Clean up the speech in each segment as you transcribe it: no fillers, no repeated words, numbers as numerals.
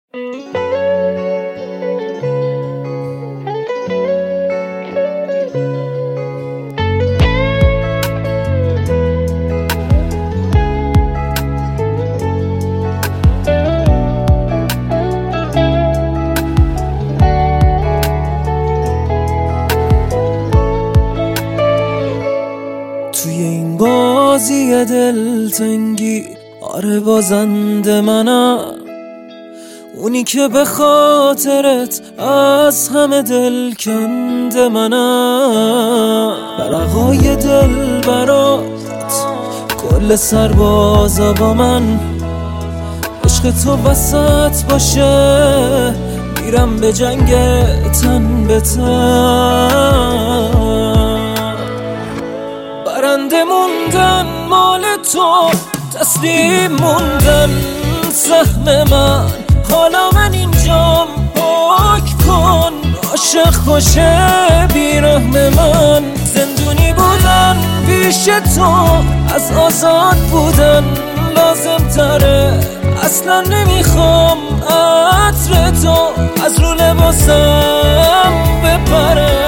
توی این بازی دلتنگی آره بازنده منم، اونی که به خاطرت از همه دل کنده منم. برقای دل برات کل سربازا با من، عشق تو وسط باشه میرم به جنگ تن به تن. برنده موندن مال تو، تسلیم موندن سهم من. حالا من اینجام، پاک کن عاشق کشه بیرحم من. زندونی بودن پیش تو از آزاد بودن لازم تره. اصلا نمیخوام عطر تو از رو لباسم بپره.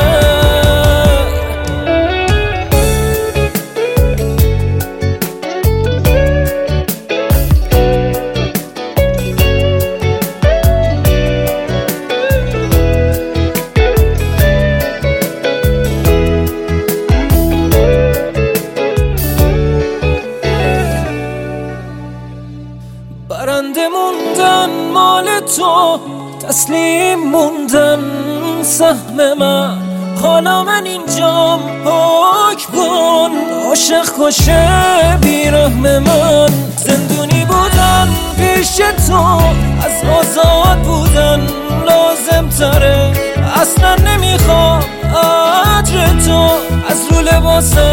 برنده موندن مال تو، تسلیم موندن سهم من. حالا من اینجام، پاک کن عاشق کشه بیرحم من. زندونی بودن پیش تو از آزاد بودن لازم تره. اصلا نمیخوام عطر تو از رو لباسم